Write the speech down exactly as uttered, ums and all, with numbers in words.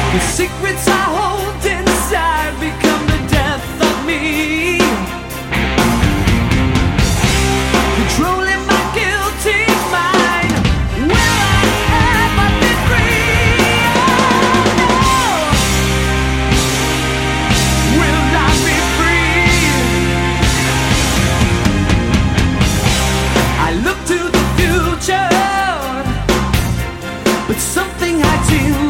The secrets I hold inside become the death of me. Controlling my guilty mind. Will I ever be free? Oh, no. Will I be free? I look to the future, but something hides in